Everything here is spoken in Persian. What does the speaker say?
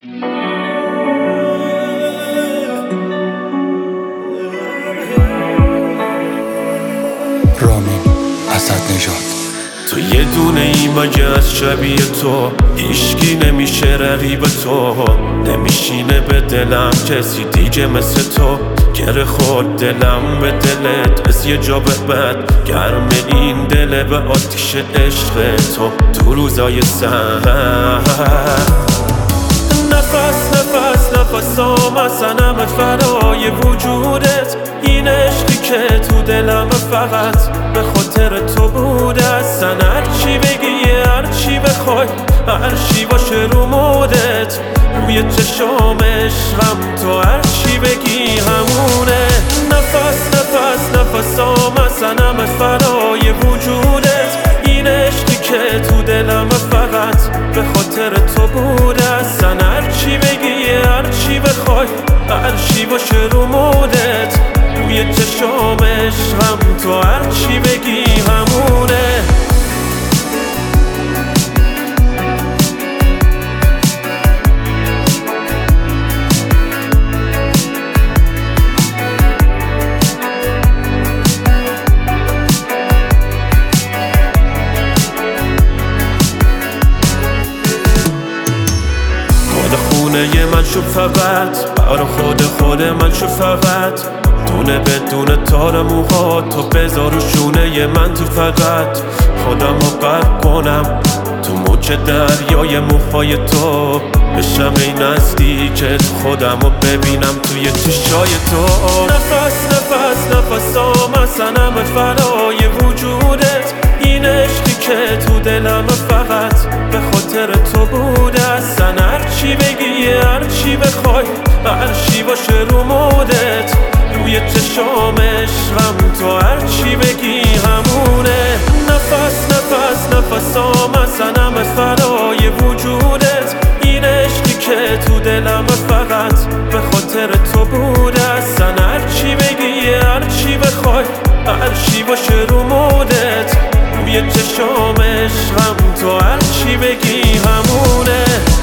رامین اسدنژاد. تو یه دونه ای مگه از شبیه تو هیشکی نمیشه رقیب تو، نمیشینه به دلم کسی دیگه مثل تو. گره خورد دلم به دلت از یه جا به بعد، گرم این دله به آتیش عشق تو روزای سرد. نفس آمسنم فرای وجودت، این عشقی که تو دلم فقط به خاطر تو بوده. اصلا هرچی بگی هرچی بخوای هرچی باشه رو مودت، روی چشام عشقم تو هرچی بگی همونه. نفس آمسنم فرای وجودت، این عشقی که تو دلم فقط به خاطر تو بوده. اصلا هرچی بگی هرچی بخوای هرچی باشه رو مودت، روی چشام عشقم تو هرچی بگی همونه. خونه من شو فقط برا خود من شو فقط، دونه بدون تار موها تو بذار و شونه من تو فقط. خودم رو غرق کنم تو موج دریای موهای تو، بشم این نزدیکت خودم رو ببینم توی چشای تو. نفس آمسنم فرای وجودت، این عشقی که تو دلم فقط به خاطر تو بوده. اصلا هرچی بگی هرچی بخوای هرچی باشه رو مودت، روی چشام عشقم تو هرچی بگی همونه. نفس آمسنم فرای وجودت، این عشقی که تو دلم فقط به خاطر تو بوده. اصلا هرچی بگی هرچی بخوای هرچی باشه رو مودت، روی چشام عشقم تو هرچی بگی همونه.